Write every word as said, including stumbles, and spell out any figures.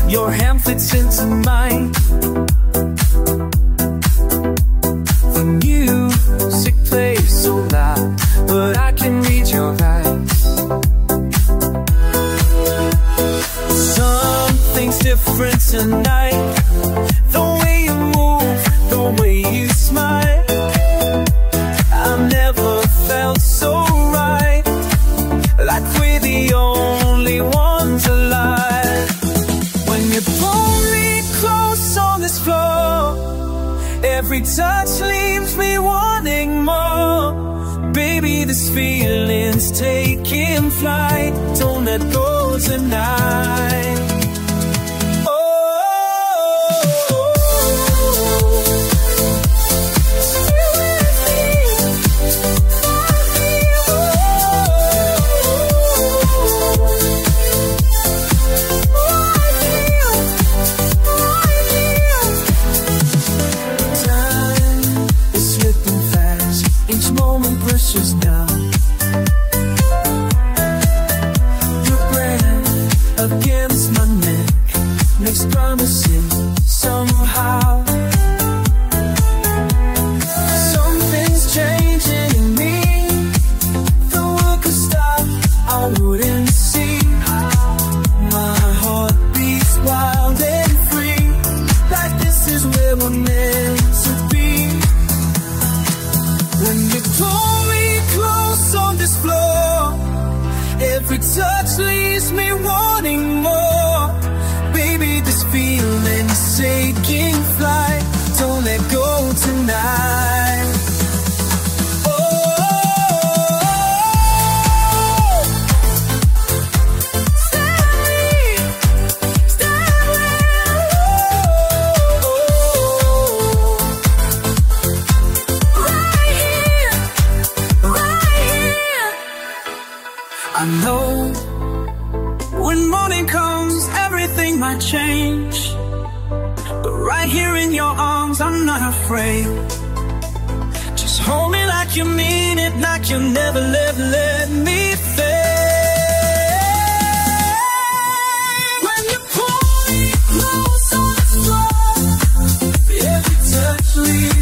Your hand fits into mine. The music plays so loud, but I can read your eyes. Something's different tonight. The way you move, the way you smile. I've never felt so right, like we're the only ones alive. When you pull me close on this floor, every touch leaves me wanting more. Baby, this feeling's taking flight. Don't let go tonight. Precious now. Your breath against my neck makes promises somehow. Something's changing in me. The world could stop, I wouldn't see. My heart beats wild and free, like this is where we're meant to be. When you pull on this floor, every touch leaves me wanting more. Baby, this feeling's taking flight. Don't let go tonight. I know when morning comes, everything might change. But right here in your arms, I'm not afraid. Just hold me like you mean it, like you'll never let, let me fail. When you pull me close on the floor, every touch leaves